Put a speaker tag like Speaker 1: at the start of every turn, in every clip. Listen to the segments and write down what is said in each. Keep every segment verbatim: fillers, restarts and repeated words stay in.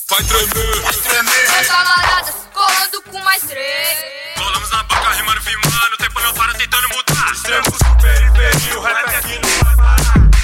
Speaker 1: Vai tremer, vai tremer.
Speaker 2: Meus camaradas colando com mais três.
Speaker 1: Colamos na banca, rimando, filmando. O tempo não para tentando mudar. Extremo, periferia, o rap aqui não vai parar.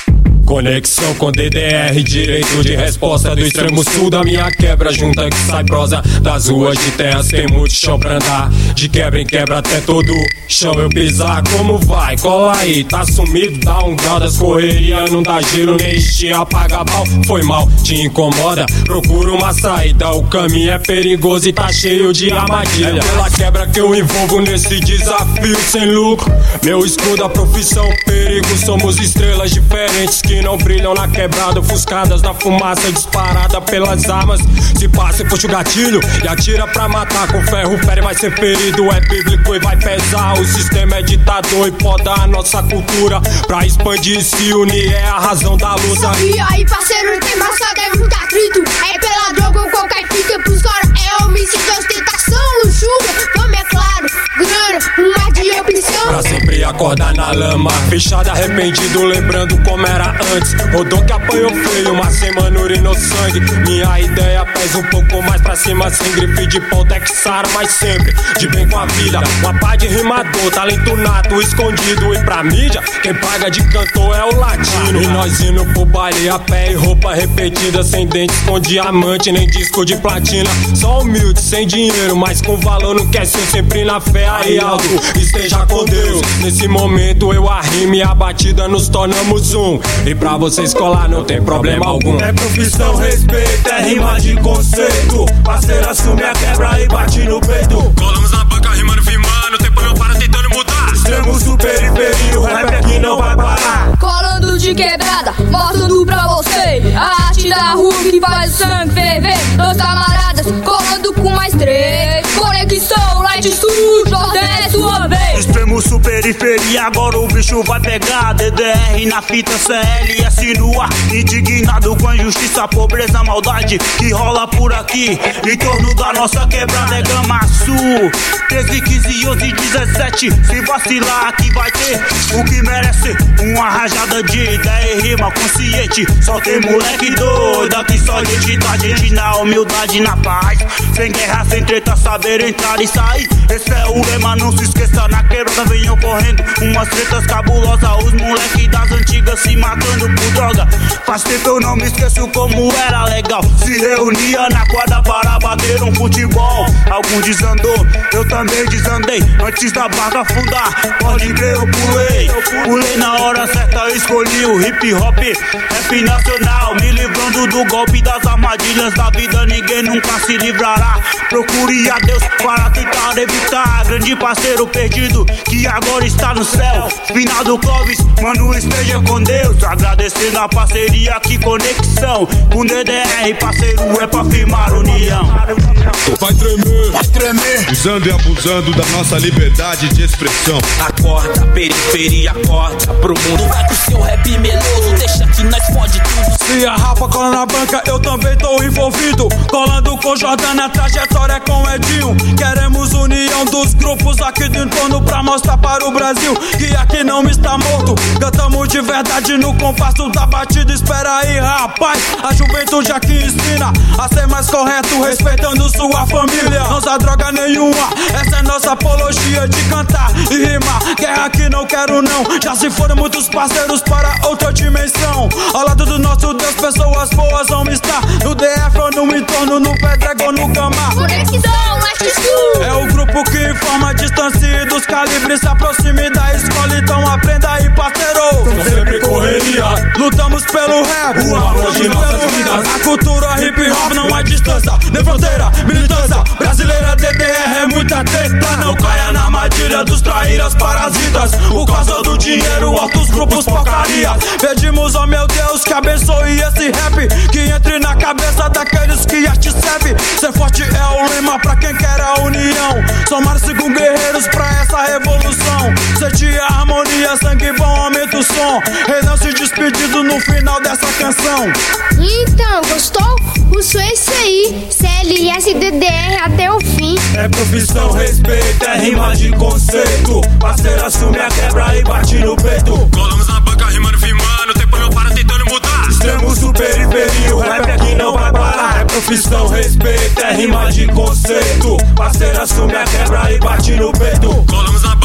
Speaker 1: Conexão com D D R, direito de resposta do extremo sul da minha quebra. Junta que sai prosa das ruas de terras, tem muito chão pra andar. De quebra em quebra até todo chão eu pisar. Como vai? Cola aí, tá sumido, dá um grau das correria. Não dá giro, nem estia, apaga bal. Foi mal, te incomoda, procura uma saída. O caminho é perigoso e tá cheio de armadilha. É pela quebra que eu envolvo nesse desafio sem lucro. Meu escudo, a profissão, perigo. Somos estrelas diferentes que não brilham na quebrada, ofuscadas na fumaça disparada pelas armas. Se passa e puxa o gatilho e atira pra matar. Com ferro fere, vai ser ferido, é bíblico e vai pesar. O sistema é ditador e poda a nossa cultura. Pra expandir e se unir é a razão da luta.
Speaker 3: E aí parceiro, não tem mais só deve tá grito. É pela droga ou qualquer fita pros caras. É homicídio, ostentação, luxúria. Fome é claro, grana, uma de opção.
Speaker 1: Pra sempre acordar na lama, fechado arrependido, lembrando como era antes. Rodou que apanhou feio, mas sem manura e no sangue. Minha ideia pesa um pouco mais pra cima, sem grife de ponta é que sara, mas sempre de bem com a vida. Uma pá de rimador, talento nato, escondido. E pra mídia, quem paga de cantor é o latino. E nós indo pro baile a pé e roupa repetida, sem dentes, com diamante, nem disco de platina. Só humilde, sem dinheiro, mas com valor não quer ser, sempre na fé. Aí alto, esteja com Deus. Nesse momento eu arrimo e a batida nos tornamos um. E pra vocês colar não tem problema algum.
Speaker 4: É profissão, respeito, é rima de conceito. Parceiro, assume a quebra e bate no peito.
Speaker 1: Colamos na banca, rimando, filmando. O tempo não para tentando mudar.
Speaker 4: Extremo, periferia, o rap aqui não vai parar.
Speaker 2: Colando de quebrada, mostrando pra você a arte da rua que faz o sangue ferver. Meus camaradas colando com mais três. Conexão, light studio, é sua vez.
Speaker 4: Extremo, periferia, agora o bicho vai pegar. D D R na fita, C L S no ar. Indignado com a injustiça, pobreza, maldade que rola por aqui. Em torno da nossa quebrada é Gama Sul. treze, quinze, onze, dezessete. Se vacilar aqui vai ter o que merece. Uma rajada de ideia e rima consciente. Só tem moleque doido aqui, só identidade. Gente na humildade, na paz. Sem guerra, sem treta, saber entrar e sair. Esse é o lema, não se esqueça. Na quebrada vem ocorrendo umas tretas cabulosas. Os moleque das antigas se matando por droga. Faz tempo eu não me esqueço como era legal. Se reunia na quadra para bater um futebol. Algum desandou, eu também desandei. Antes da barca afundar, pode crer, eu pulei. Pulei na hora certa, escolhi o hip hop, rap nacional. Me livrando do golpe das armadilhas da vida, ninguém nunca se livrará. Procure a Deus para tentar evitar. Grande parceiro perdido que agora está no céu. Final do Clóvis, mano, esteja com Deus. Agradecendo a parceria, que conexão. Com D D R, parceiro, é pra firmar união.
Speaker 1: Vai tremer,
Speaker 5: vai tremer.
Speaker 6: Usando e abusando da nossa liberdade de expressão.
Speaker 7: Acorda, periferia, acorda pro mundo. Vai com seu rap meloso, deixa que nós fode tudo.
Speaker 4: Se a Rafa cola na banca, eu também tô envolvido. Colando com Jordana, a trajetória é com Edinho. Queremos união dos grupos aqui do entorno pra mostrar para o Brasil que aqui não está morto. Cantamos de verdade no compasso da batida. Espera aí, rapaz, a juventude aqui ensina a ser mais correto, respeitando sua família. Não usa droga nenhuma, essa é nossa apologia de cantar e rimar. Guerra que não quero não, já se foram muitos parceiros para outra dimensão. Ao lado do nosso Deus, pessoas boas vão estar no D F ou no entorno, no Pedrego ou no Gama.
Speaker 3: Conexão, light studio.
Speaker 4: É o grupo que informa a distância e dos calibres se aproxime da escola, então aprenda aí, parceiro.
Speaker 1: sempre correria.
Speaker 4: Lutamos pelo rap,
Speaker 1: o amor de nossas vidas.
Speaker 4: A cultura hip hop não há distância, nem fronteira, militância brasileira. D D R é muita treta, não caia na armadilha dos traíras parasitas. Por causa do dinheiro, altos grupos porcaria. Pedimos, oh meu Deus, que abençoe esse rap, que entre na cabeça daqueles que arte serve. Ser forte é o lema pra quem quer a união. Somar-se com guerreiros pra essa revolução. Sentir a harmonia, sangue bom, aumenta o som. Renan se despedido no final dessa canção.
Speaker 3: Então, gostou? O som é esse aí, C L S D D R até o fim.
Speaker 4: É profissão, respeito, é rima de conceito. Parceiro, assume a quebra e bate no peito.
Speaker 1: Colamos na banca, rimando, filmando. O tempo não para tentando mudar.
Speaker 4: Extremo, periferia, o rap aqui não vai parar. É
Speaker 1: profissão, respeito, é rima de conceito. Parceiro, assume a quebra e bate no peito. Colamos a